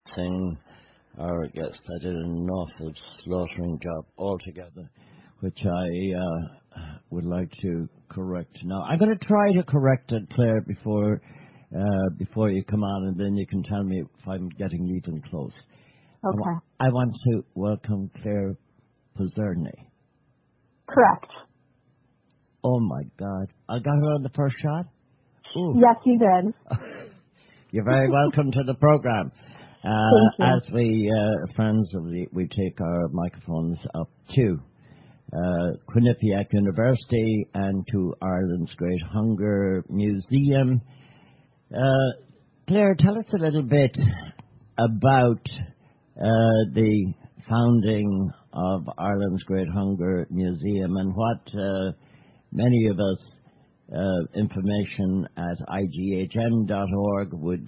Singh, our guest. I did an awful slaughtering job altogether, which I would like to correct. Now, I'm going to try to correct it, Claire, before you come on, and then you can tell me if I'm getting even close. Okay. I want to welcome Claire Pizzerni. Correct. Oh, my God. I got her on the first shot? Ooh. Yes, you did. You're very welcome to the program. Thank you. As we, friends of we take our microphones up to Quinnipiac University and to Ireland's Great Hunger Museum. Claire, tell us a little bit about the founding of Ireland's Great Hunger Museum and what many of us information at IGHM.org would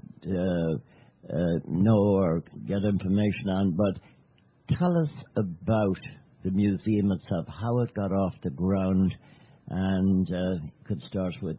know or get information on, but tell us about the museum itself, how it got off the ground, and you could start with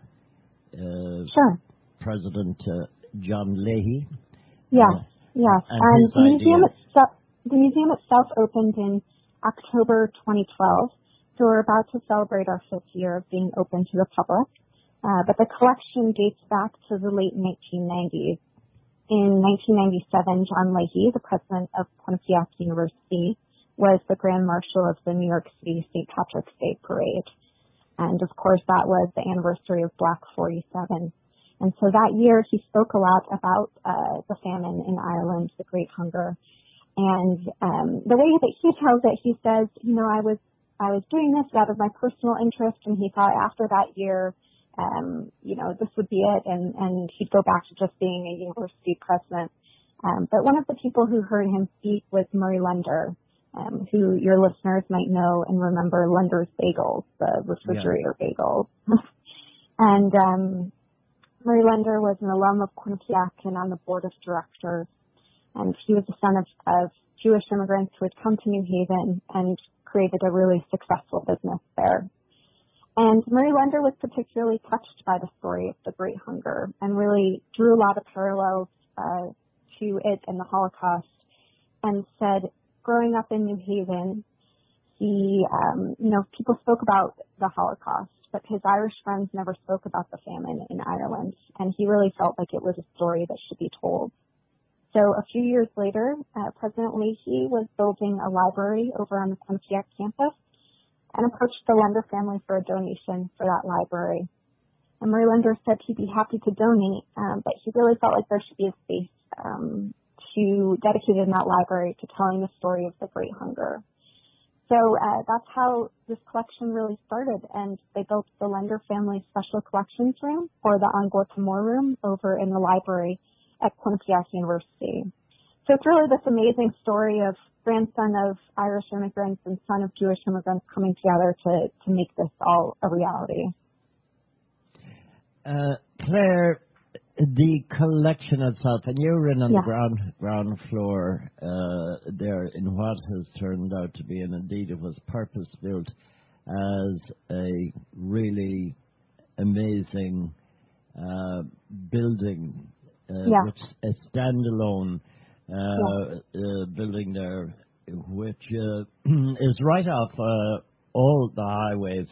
Sure. President John Leahy. Yes. And the museum itself opened in October 2012, so we're about to celebrate our 5th year of being open to the public. But the collection dates back to the late 1990s. In 1997, John Leahy, the president of Quinnipiac University, was the Grand Marshal of the New York City St. Patrick's Day Parade. And of course, that was the anniversary of Black 47. And so that year, he spoke a lot about the famine in Ireland, the Great Hunger. And the way that he tells it, he says, I was doing this out of my personal interest, and he thought after that year, this would be it, and he'd go back to just being a university president. But one of the people who heard him speak was Murray Lender, who your listeners might know and remember Lender's Bagels, the refrigerator bagels. And Murray Lender was an alum of Quinnipiac and on the board of directors. And he was the son of Jewish immigrants who had come to New Haven and created a really successful business there. And Murray Lender was particularly touched by the story of the Great Hunger and really drew a lot of parallels to it and the Holocaust, and said, growing up in New Haven, he, people spoke about the Holocaust, but his Irish friends never spoke about the famine in Ireland, and he really felt like it was a story that should be told. So a few years later, President Leahy was building a library over on the Quinnipiac campus and approached the Lender family for a donation for that library. And Murray Lender said he'd be happy to donate, but he really felt like there should be a space to dedicate in that library to telling the story of the Great Hunger. So that's how this collection really started, and they built the Lender family special collections room, or the Angkor Timor room, over in the library at Quinnipiac University. So it's really this amazing story of grandson of Irish immigrants and son of Jewish immigrants coming together to make this all a reality. Claire, the collection itself, and you were in on the ground floor there in what has turned out to be, and indeed it was purpose-built as a really amazing building, which a standalone building there, which is right off all the highways.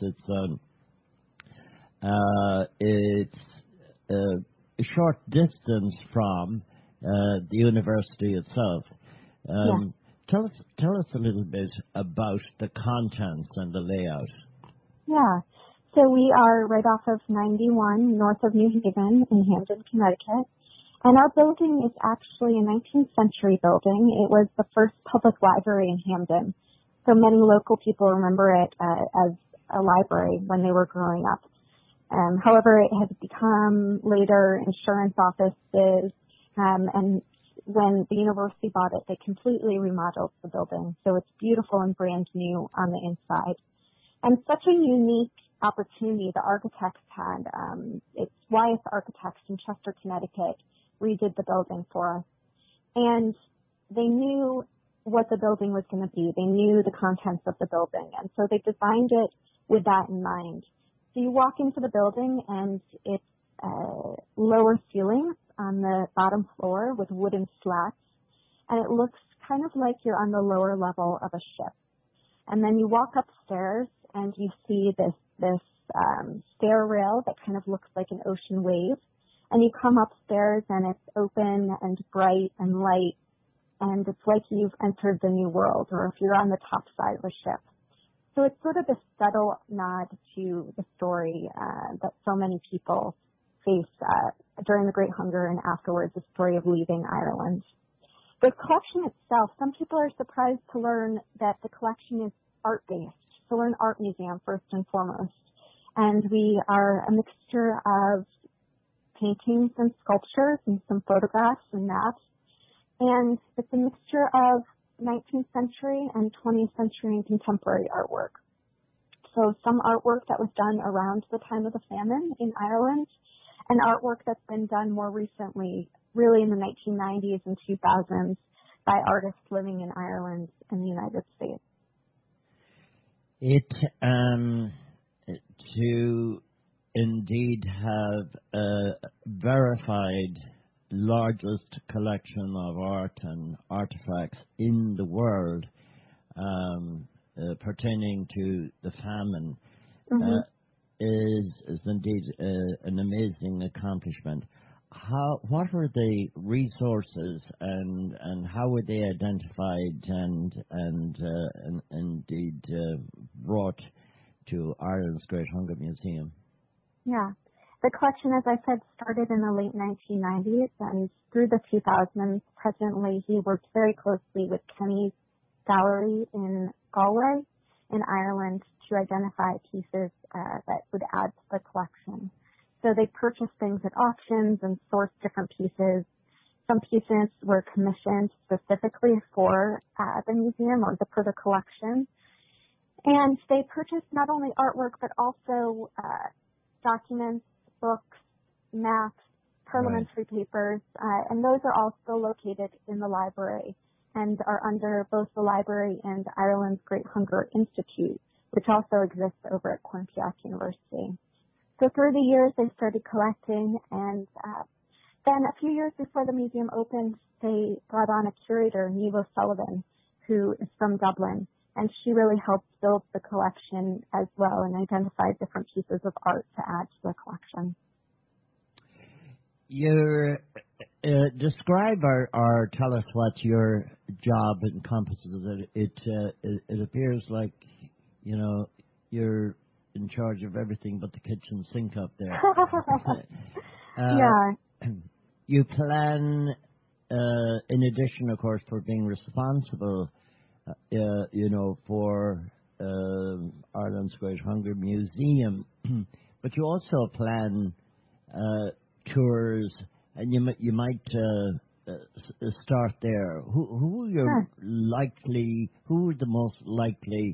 It's a short distance from the university itself. Tell us a little bit about the contents and the layout. Yeah. So we are right off of 91, north of New Haven in Hamden, Connecticut. And our building is actually a 19th century building. It was the first public library in Hamden. So many local people remember it as a library when they were growing up. However, it has become later insurance offices, and when the university bought it, they completely remodeled the building. So it's beautiful and brand new on the inside. And such a unique opportunity the architects had. It's Wyeth Architects in Chester, Connecticut, redid the building for us. And they knew what the building was going to be. They knew the contents of the building. And so they designed it with that in mind. So you walk into the building and it's lower ceilings on the bottom floor with wooden slats, and it looks kind of like you're on the lower level of a ship. And then you walk upstairs and you see this stair rail that kind of looks like an ocean wave. And you come upstairs and it's open and bright and light, and it's like you've entered the new world, or if you're on the top side of a ship. So it's sort of a subtle nod to the story that so many people face during the Great Hunger and afterwards, the story of leaving Ireland. The collection itself, some people are surprised to learn that the collection is art-based. So we're an art museum first and foremost. And we are a mixture of paintings and sculptures and some photographs and maps. And it's a mixture of 19th century and 20th century and contemporary artwork. So some artwork that was done around the time of the famine in Ireland, and artwork that's been done more recently, really in the 1990s and 2000s, by artists living in Ireland and the United States. To indeed have a verified largest collection of art and artifacts in the world pertaining to the famine is indeed an amazing accomplishment. What were the resources and how were they identified and indeed brought to Ireland's Great Hunger Museum? Yeah. The collection, as I said, started in the late 1990s, and through the 2000s, presently, he worked very closely with Kenny's Gallery in Galway, in Ireland, to identify pieces that would add to the collection. So they purchased things at auctions and sourced different pieces. Some pieces were commissioned specifically for the museum or for the collection. And they purchased not only artwork, but also documents, books, maps, parliamentary papers, and those are all still located in the library and are under both the library and Ireland's Great Hunger Institute, which also exists over at Quinnipiac University. So through the years, they started collecting, and then a few years before the museum opened, they brought on a curator, Niamh O'Sullivan, who is from Dublin, and she really helped build the collection as well and identified different pieces of art to add to the collection. Describe or tell us what your job encompasses. It appears like, you're in charge of everything but the kitchen sink up there. Yeah. You plan, in addition, of course, for being responsible, for Ireland's Great Hunger Museum, but you also plan tours, and you might start there. Who are the most likely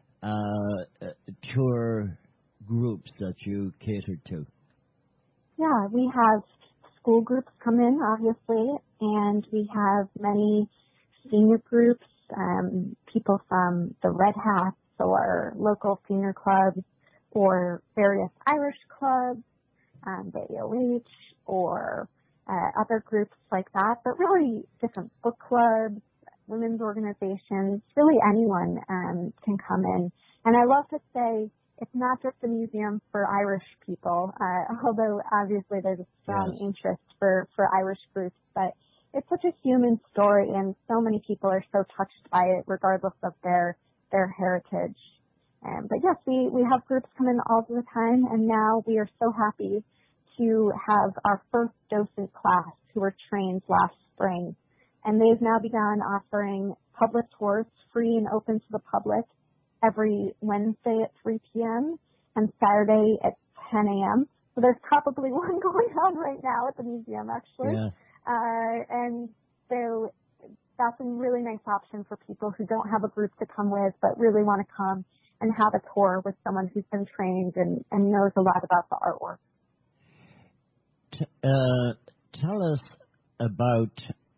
tour groups that you cater to? Yeah, we have school groups come in, obviously, and we have many senior groups, people from the Red Hats or local senior clubs or various Irish clubs, the AOH or other groups like that, but really different book clubs, women's organizations, really anyone can come in. And I love to say it's not just a museum for Irish people, although obviously there's a strong interest for Irish groups, but it's such a human story, and so many people are so touched by it, regardless of their heritage. But yes, we have groups come in all the time, and now we are so happy to have our first docent class who were trained last spring. And they've now begun offering public tours, free and open to the public, every Wednesday at 3 p.m. and Saturday at 10 a.m. So there's probably one going on right now at the museum, actually. Yeah. And so that's a really nice option for people who don't have a group to come with, but really want to come and have a tour with someone who's been trained and knows a lot about the artwork. Tell us about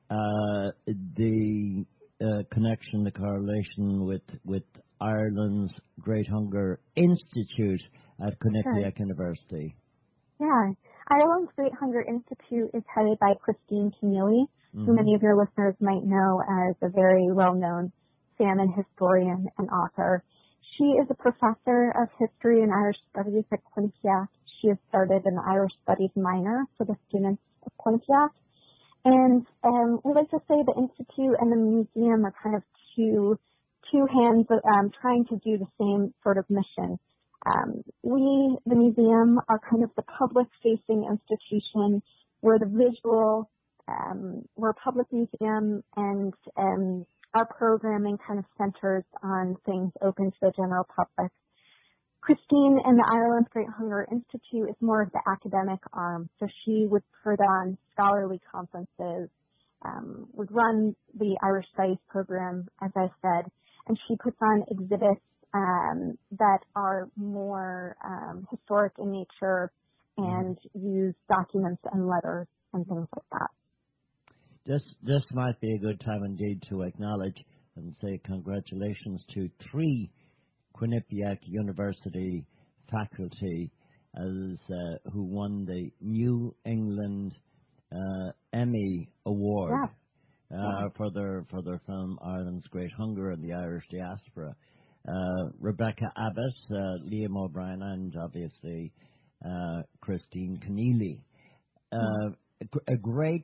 the connection, the correlation with Ireland's Great Hunger Institute at Quinnipiac University. Yeah. Ireland's Great Hunger Institute is headed by Christine Keneally, who many of your listeners might know as a very well-known salmon historian and author. She is a professor of history and Irish studies at Quinnipiac. She has started an Irish studies minor for the students of Quinnipiac. And we like to say the Institute and the museum are kind of two hands trying to do the same sort of mission. We, the museum, are kind of the public-facing institution. We're the visual, we're a public museum, and our programming kind of centers on things open to the general public. Christine and the Ireland's Great Hunger Institute is more of the academic arm, so she would put on scholarly conferences, would run the Irish Studies program, as I said, and she puts on exhibits that are more historic in nature and use documents and letters and things like that. This might be a good time indeed to acknowledge and say congratulations to 3 Quinnipiac University faculty who won the New England Emmy Award for their film Ireland's Great Hunger and the Irish Diaspora. Rebecca Abbott, Liam O'Brien, and obviously Christine Keneally. A great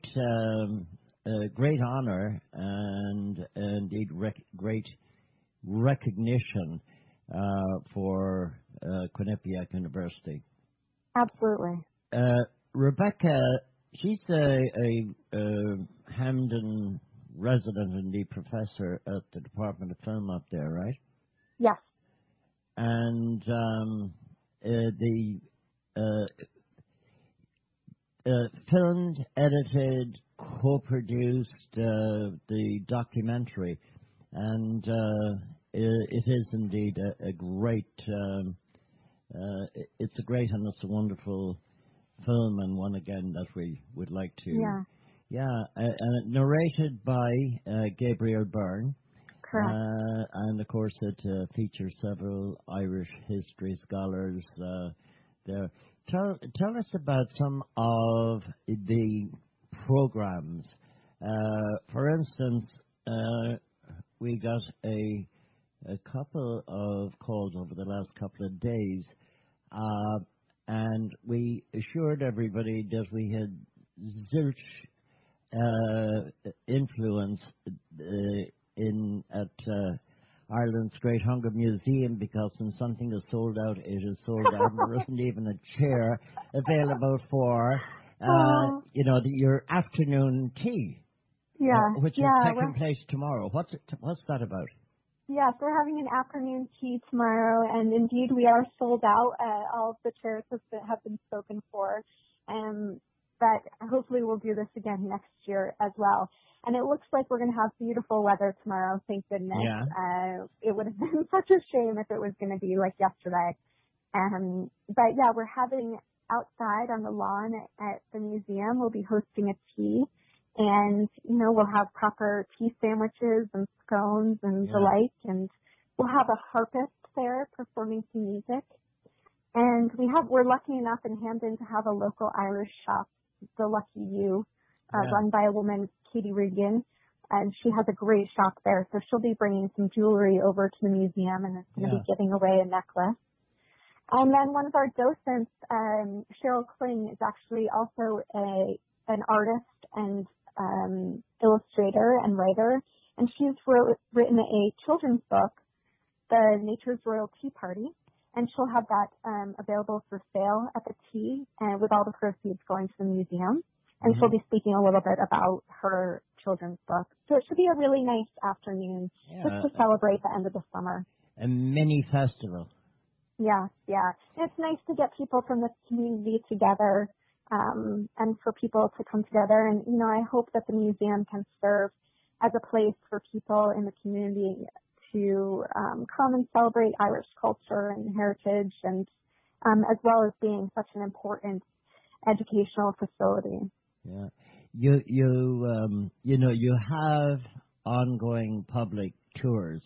honor and indeed great recognition for Quinnipiac University. Absolutely. Rebecca, she's a Hampden resident and the professor at the Department of Film up there, right? Yes. And filmed, edited, co-produced the documentary, and it is indeed a great. It's a great and it's a wonderful film, and one again that we would like to. Narrated by Gabriel Byrne. Correct. And of course, it features several Irish history scholars there. Tell us about some of the programs. For instance, we got a couple of calls over the last couple of days, and we assured everybody that we had zilch influence at Ireland's Great Hunger Museum, because when something is sold out, it is sold out, and there isn't even a chair available for your afternoon tea, which is taking place tomorrow. What's that about? Yes, we're having an afternoon tea tomorrow, and indeed we are sold out. All of the chairs have been spoken for, but hopefully we'll do this again next year as well. And it looks like we're going to have beautiful weather tomorrow, thank goodness. Yeah. It would have been such a shame if it was going to be like yesterday. But yeah, we're having outside on the lawn at the museum, we'll be hosting a tea. And, we'll have proper tea sandwiches and scones and the like. And we'll have a harpist there performing some music. And we're lucky enough in Hampden to have a local Irish shop, The Lucky You, run by a woman, Katie Regan. And she has a great shop there. So she'll be bringing some jewelry over to the museum and is going to be giving away a necklace. And then one of our docents, Cheryl Kling, is actually also an artist and illustrator and writer, and she's written a children's book, The Nature's Royal Tea Party, and she'll have that available for sale at the tea, and with all the proceeds going to the museum. And she'll be speaking a little bit about her children's book. So it should be a really nice afternoon just to celebrate the end of the summer. A mini festival. Yeah. It's nice to get people from the community together, and for people to come together. And, I hope that the museum can serve as a place for people in the community to come and celebrate Irish culture and heritage, and as well as being such an important educational facility. Yeah. You have ongoing public tours,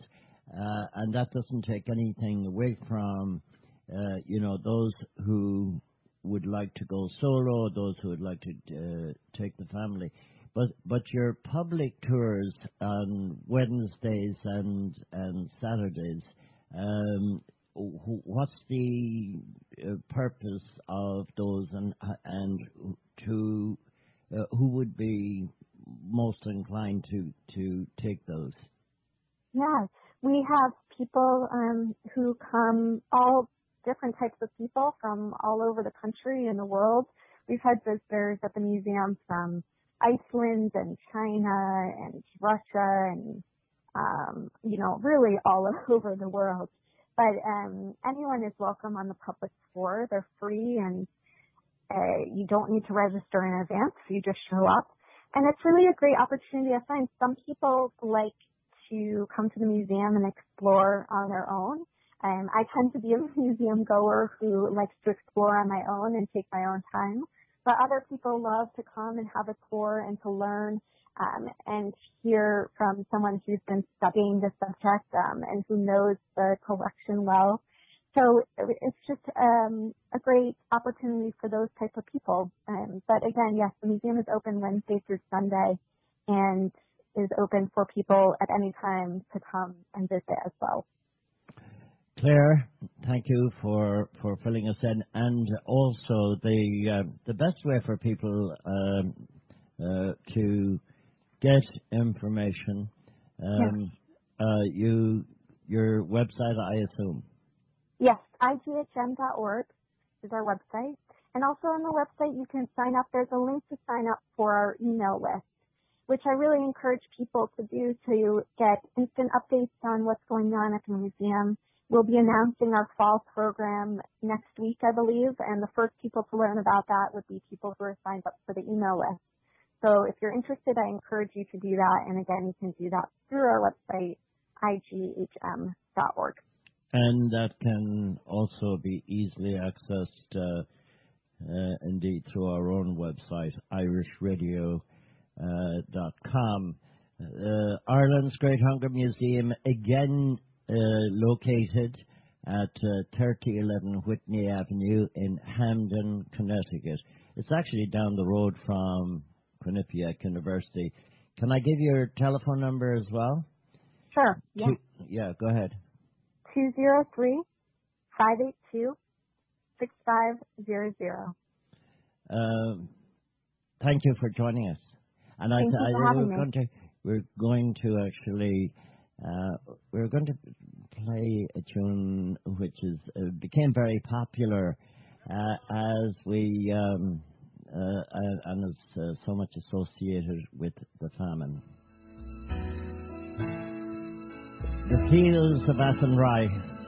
and that doesn't take anything away from, those who would like to go solo, those who would like to take the family. But your public tours on Wednesdays and Saturdays, what's the purpose of those, and to who would be most inclined to take those? Yeah, we have people who come, all different types of people from all over the country and the world. We've had visitors at the museum from Iceland and China and Russia and, really all over the world. But anyone is welcome on the public tour. They're free, and you don't need to register in advance. You just show up. And it's really a great opportunity. I find some people like to come to the museum and explore on their own. I tend to be a museum goer who likes to explore on my own and take my own time. But other people love to come and have a tour and to learn and hear from someone who's been studying the subject and who knows the collection well. So it's just a great opportunity for those types of people. But again, yes, the museum is open Wednesday through Sunday and is open for people at any time to come and visit as well. Claire, thank you for filling us in, and also the best way for people to get information. Your website, I assume. Yes, ighm.org is our website, and also on the website you can sign up. There's a link to sign up for our email list, which I really encourage people to do to get instant updates on what's going on at the museum. We'll be announcing our fall program next week, I believe, and the first people to learn about that would be people who are signed up for the email list. So if you're interested, I encourage you to do that. And again, you can do that through our website, ighm.org. And that can also be easily accessed, indeed, through our own website, irishradio.com. Ireland's Great Hunger Museum, again, located at 3011 Whitney Avenue in Hamden, Connecticut. It's actually down the road from Quinnipiac University. Can I give your telephone number as well? Sure. Yeah, go ahead. 203-582-6500. Thank you for joining us. And Thank you for having me. We're going to actually we're going to play a tune which became very popular as we and is so much associated with the famine. The Fields of Athenry.